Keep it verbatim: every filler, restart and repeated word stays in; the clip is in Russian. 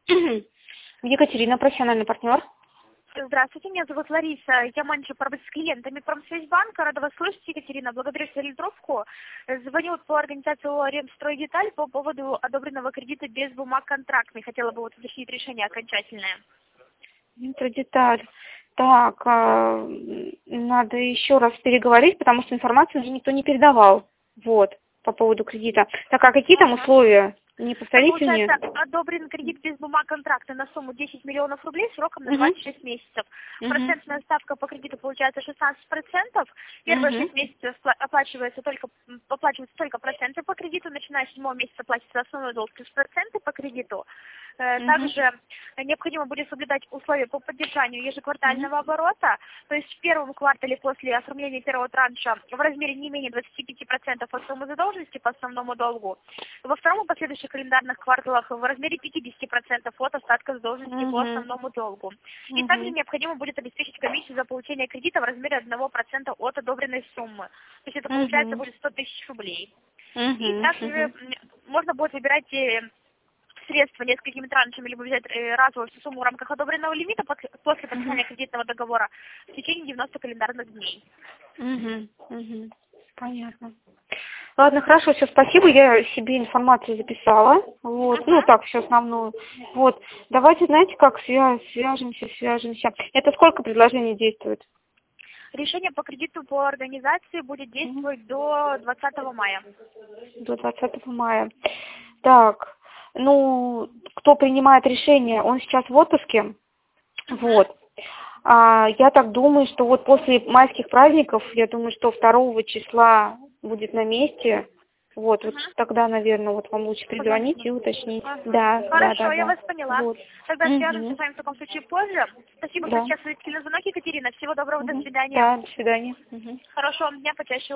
Екатерина, профессиональный партнер. Здравствуйте, меня зовут Лариса, я менеджер по работе с клиентами Промсвязьбанка. Рада вас слышать, Екатерина. Благодарю за трубку. Звоню по организации ООО «Ремстройдеталь» по поводу одобренного кредита без бумаг контрактный. Хотела бы вот уточнить решение окончательное. Ремстройдеталь. Так, а, надо еще раз переговорить, потому что информацию мне никто не передавал. Вот, по поводу кредита. Так, а какие там Ага. условия? Не повторите мне? Получается, одобрен кредит без бумаг контракта на сумму десять миллионов рублей сроком на Угу. двадцать шесть месяцев. Угу. Процентная ставка по кредиту получается шестнадцать процентов. Первые Угу. шесть месяцев спла- оплачивается только, м, оплачиваются только проценты по кредиту, начиная с седьмого месяца платится основной долг плюс проценты по кредиту. Э, Угу. Также необходимо будет соблюдать условия по поддержанию ежеквартального оборота, то есть в первом квартале после оформления первого транша в размере не менее двадцати пяти процентов от суммы задолженности по основному долгу, во втором и последующих календарных кварталах в размере пятидесяти процентов от остатка задолженности по Угу. основному долгу. И Угу. также необходимо будет обеспечить комиссию за получение кредита в размере одного процента от одобренной суммы. То есть это получается Угу. будет сто тысяч рублей. И Угу. также м, можно будет выбирать э, средства несколькими траншами, либо взять э, разовую всю сумму в рамках одобренного лимита пот- после подписания кредитного договора в течение девяноста календарных дней. Угу. Угу. Понятно. Ладно, хорошо, все, спасибо, я себе информацию записала, вот, Ага. ну так, все основную, вот, давайте, знаете, как свя- свяжемся, свяжемся, это сколько предложений действует? Решение по кредиту по организации будет действовать до двадцатого мая. До двадцатого мая. Так, ну, кто принимает решение, он сейчас в отпуске, вот. А, я так думаю, что вот после майских праздников, я думаю, что второго числа будет на месте. Вот, вот Ага. тогда, наверное, вот вам лучше перезвонить Позвоните. и уточнить. Ага. Да, да, Хорошо, да, я да. вас поняла. Вот. Тогда свяжемся Угу. с вами в таком случае позже. Спасибо за Да. честный звонок, Екатерина. Всего доброго, до Угу. свидания. Да, до свидания. Угу. Хорошего вам дня, почаще